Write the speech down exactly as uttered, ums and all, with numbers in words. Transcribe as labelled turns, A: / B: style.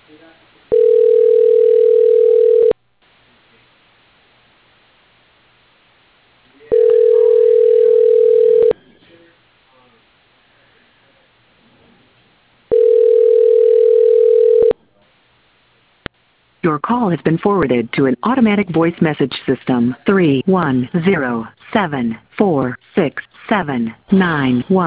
A: Your call has been forwarded to an automatic voice message system. three one zero seven four six seven nine one.